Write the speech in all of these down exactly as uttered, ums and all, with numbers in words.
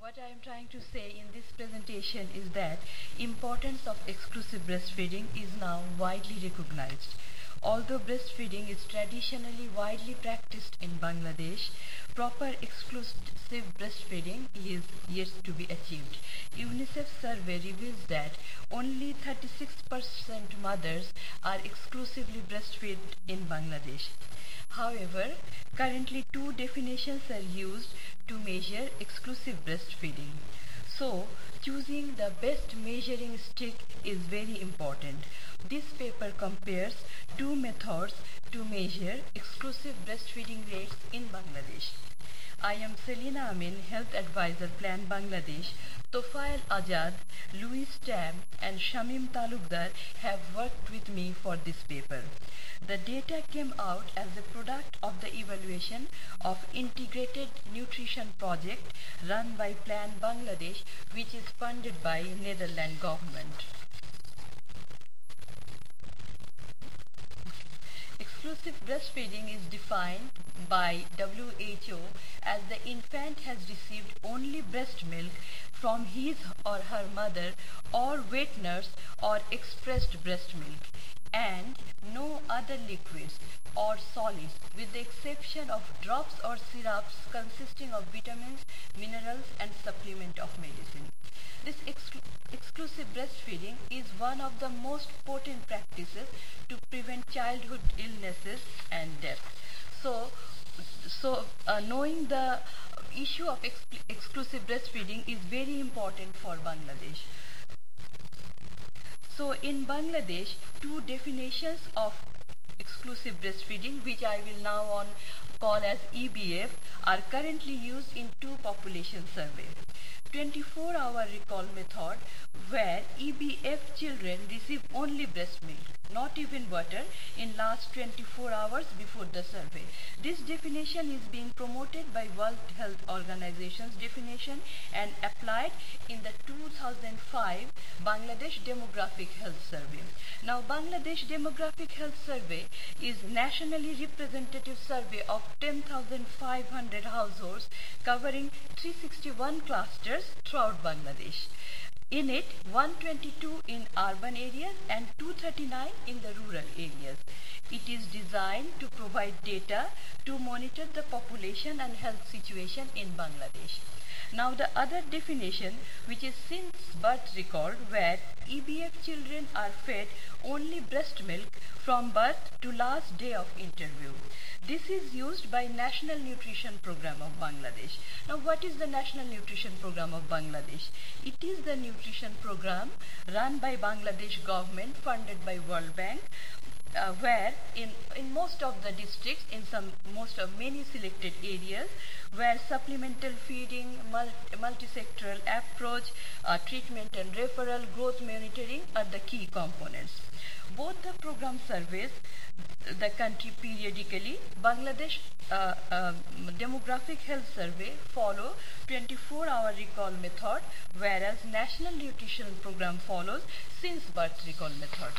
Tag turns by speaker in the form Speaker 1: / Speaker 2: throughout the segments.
Speaker 1: What I am trying to say in this presentation is that importance of exclusive breastfeeding is now widely recognized. Although breastfeeding is traditionally widely practiced in Bangladesh, proper exclusive breastfeeding is yet to be achieved. UNICEF survey reveals that only thirty-six percent mothers are exclusively breastfed in Bangladesh. However, currently two definitions are used to measure exclusive breastfeeding. So, choosing the best measuring stick is very important. This paper compares two methods to measure exclusive breastfeeding rates in Bangladesh. I am Selina Amin, Health Advisor Plan Bangladesh. Tofail Azad, Louis Tam and Shamim Talukdar have worked with me for this paper. The data came out as a product of the evaluation of Integrated Nutrition Project run by Plan Bangladesh, which is funded by Netherlands government. Exclusive breastfeeding is defined by W H O as the infant has received only breast milk from his or her mother or wet nurse or expressed breast milk, and no other liquids or solids, with the exception of drops or syrups consisting of vitamins, minerals, and supplement of medicine. This exclu exclusive breastfeeding is one of the most potent practices to prevent childhood illnesses and death. So, so uh, knowing the issue of ex exclusive breastfeeding is very important for Bangladesh. So in Bangladesh, two definitions of exclusive breastfeeding, which I will now on call as E B F, are currently used in two population surveys. twenty-four hour recall method, where E B F children receive only breast milk, not even butter, in last twenty-four hours before the survey. This definition is being promoted by World Health Organization's definition and applied in the two thousand five Bangladesh Demographic Health Survey. Now, Bangladesh Demographic Health Survey is nationally representative survey of ten thousand five hundred households covering three hundred sixty-one clusters throughout Bangladesh. In it, one hundred twenty-two in urban areas and two hundred thirty-nine in the rural areas. It is designed to provide data to monitor the population and health situation in Bangladesh. Now, the other definition, which is since birth record, where E B F children are fed only breast milk from birth to last day of interview. This is used by National Nutrition Program of Bangladesh. Now, what is the National Nutrition Program of Bangladesh? It is the nutrition program run by Bangladesh government, funded by World Bank, uh, where in, in most of the districts, in some most of many selected areas, where supplemental feeding, multi, multi-sectoral approach, uh, treatment and referral, growth monitoring are the key components. Both the program surveys the country periodically. Bangladesh uh, uh, Demographic Health Survey follow twenty-four hour recall method, whereas National Nutrition Program follows since birth recall method.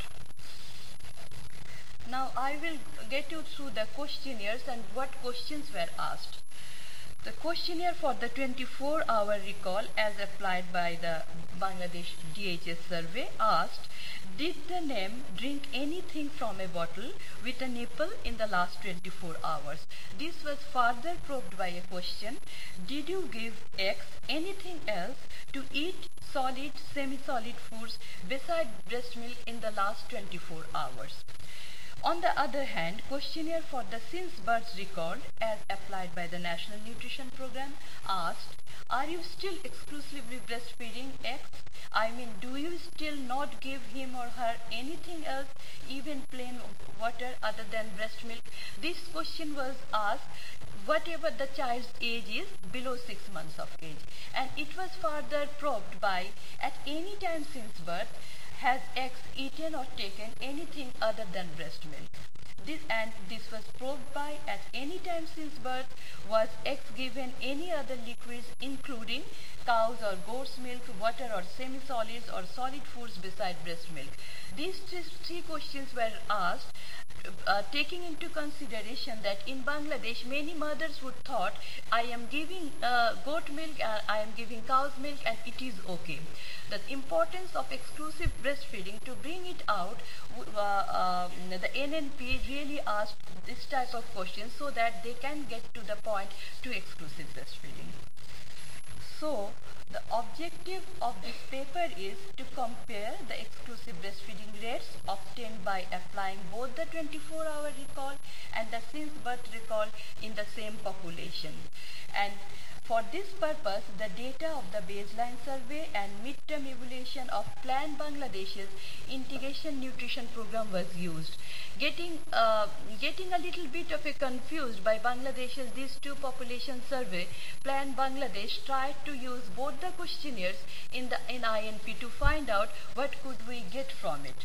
Speaker 1: Now I will get you through the questionnaires and what questions were asked. The questionnaire for the twenty-four hour recall as applied by the Bangladesh D H S survey asked, did the name drink anything from a bottle with a nipple in the last twenty-four hours? This was further probed by a question, did you give X anything else to eat solid, semi-solid foods beside breast milk in the last twenty-four hours? On the other hand, questionnaire for the since birth record as applied by the National Nutrition Program asked, are you still exclusively breastfeeding X? I mean, do you still not give him or her anything else, even plain water other than breast milk? This question was asked whatever the child's age is below six months of age. And it was further probed by, at any time since birth, has X eaten or taken anything other than breast milk? This, and this was probed by, at any time since birth, was X given any other liquids including cows or goat's milk, water or semi-solids or solid foods beside breast milk. These three questions were asked, uh, taking into consideration that in Bangladesh many mothers would thought, I am giving uh, goat milk, uh, I am giving cow's milk, and it is okay. The importance of exclusive breastfeeding, to bring it out, uh, uh, the N N P really asked this type of questions so that they can get to the point to exclusive breastfeeding. So, the objective of this paper is to compare the exclusive breastfeeding rates obtained by applying both the twenty-four hour recall and the since birth recall in the same population. And for this purpose, the data of the baseline survey and midterm evaluation of Plan Bangladesh's integration nutrition program was used. Getting, uh, getting a little bit of a confused by Bangladesh's these two population survey, Plan Bangladesh tried to use both the questionnaires in the in I N P to find out what could we get from it.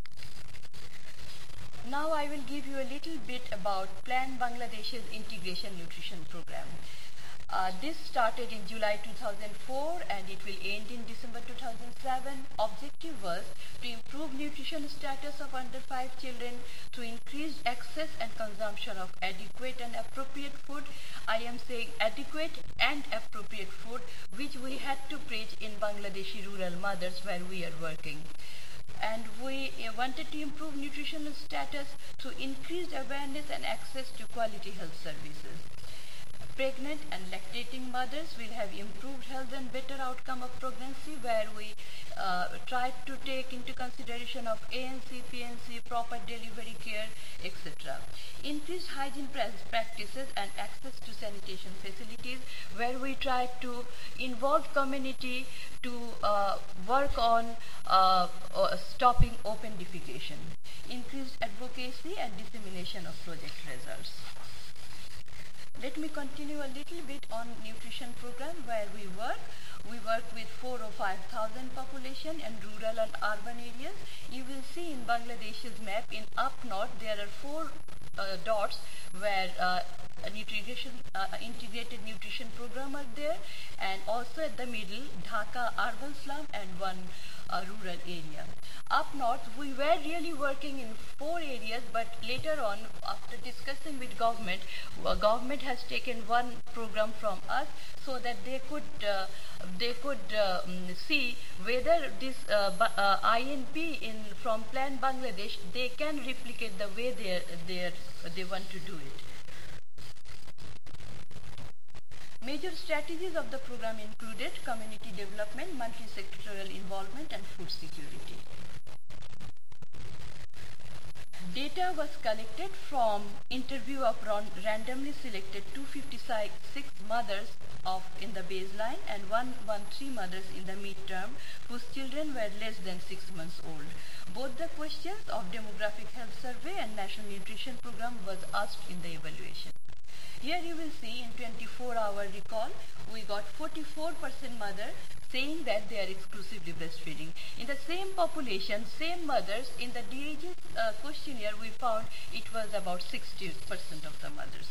Speaker 1: Now I will give you a little bit about Plan Bangladesh's integration nutrition program. Uh, this started in July two thousand four and it will end in December two thousand seven. Objective was to improve nutrition status of under five children through increased access and consumption of adequate and appropriate food. I am saying adequate and appropriate food, which we had to preach in Bangladeshi rural mothers where we are working. And we uh, wanted to improve nutritional status through increased awareness and access to quality health services. Pregnant and lactating mothers will have improved health and better outcome of pregnancy, where we uh, tried to take into consideration of A N C, P N C, proper delivery care, et cetera. Increased hygiene practices and access to sanitation facilities, where we tried to involve community to uh, work on uh, uh, stopping open defecation. Increased advocacy and dissemination of project results. Let me continue a little bit on nutrition program where we work. We work with four or five thousand population in rural and urban areas. You will see in Bangladesh's map in up north there are four uh, dots where uh, a nutrition, uh, integrated nutrition program are there, and also at the middle Dhaka urban slum and one uh, rural area. Up north we were really working in four areas, but later on after discussing with government, uh, government has taken one program from us so that they could uh, they could uh, see whether this uh, uh, I N P in from Plan Bangladesh they can replicate the way they they they want to do it. Major strategies of the program included community development, multi-sectoral involvement, and food security. Data was collected from interview of randomly selected two hundred fifty-six mothers of in the baseline and one hundred thirteen mothers in the midterm whose children were less than six months old. Both the questions of demographic health survey and national nutrition program was asked in the evaluation. Here you will see in twenty-four hour recall, we got forty-four percent mother saying that they are exclusively breastfeeding. In the same population, same mothers, in the D H S uh, questionnaire we found it was about sixty percent of the mothers.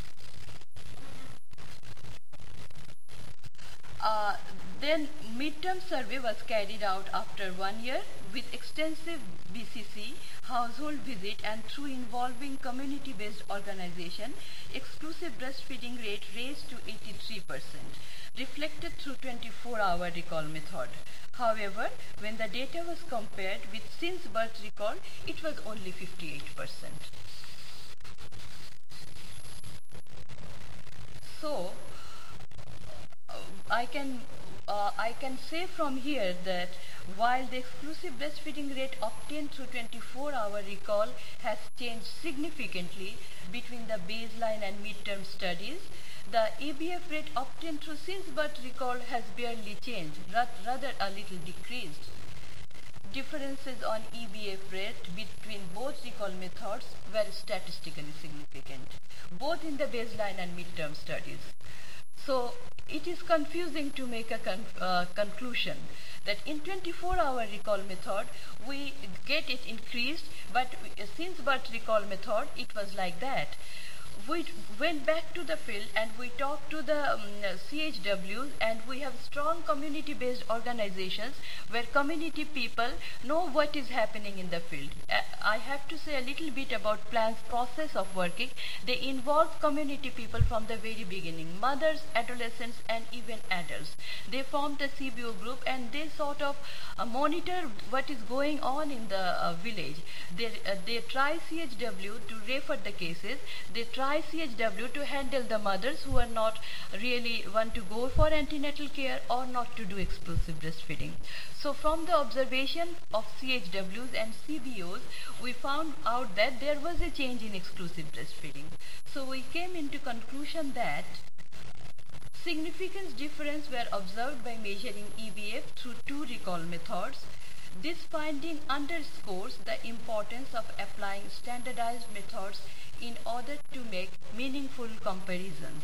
Speaker 1: Uh, then midterm survey was carried out after one year with extensive B C C, household visit, and through involving community-based organization, exclusive breastfeeding rate raised to eighty-three percent, reflected through twenty-four hour recall method. However, when the data was compared with since birth recall, it was only fifty-eight percent. So, I can uh, I can say from here that while the exclusive breastfeeding rate obtained through twenty-four hour recall has changed significantly between the baseline and midterm studies, the E B F rate obtained through since birth recall has barely changed, rather a little decreased. Differences on E B F rate between both recall methods were statistically significant, both in the baseline and midterm studies. So it is confusing to make a con uh, conclusion that in twenty-four hour recall method we get it increased, but since birth recall method it was like that. we went back to the field and we talked to the um, C H Ws, and we have strong community-based organizations where community people know what is happening in the field. Uh, I have to say a little bit about plan's process of working. They involve community people from the very beginning, mothers, adolescents, and even adults. They formed a C B O group and they sort of uh, monitor what is going on in the uh, village. They, uh, they try C H W to refer the cases. They try C H W to handle the mothers who are not really want to go for antenatal care or not to do exclusive breastfeeding. So from the observation of C H Ws and C B Os, we found out that there was a change in exclusive breastfeeding. So we came into conclusion that significant differences were observed by measuring E B F through two recall methods. This finding underscores the importance of applying standardized methods in order to make meaningful comparisons.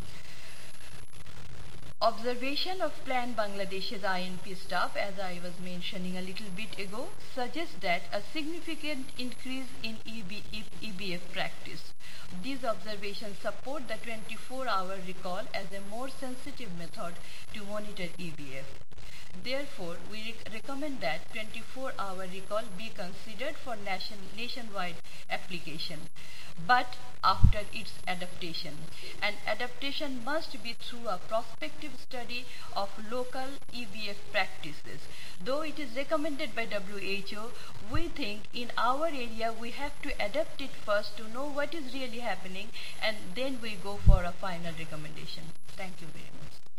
Speaker 1: Observation of Plan Bangladesh's I N P staff, as I was mentioning a little bit ago, suggests that a significant increase in E B F practice. These observations support the twenty-four hour recall as a more sensitive method to monitor E B F. Therefore, we rec recommend that twenty-four hour recall be considered for nation nationwide application, but after its adaptation. And adaptation must be through a prospective study of local E B F practices. Though it is recommended by W H O, we think in our area we have to adapt it first to know what is really happening, and then we go for a final recommendation. Thank you very much.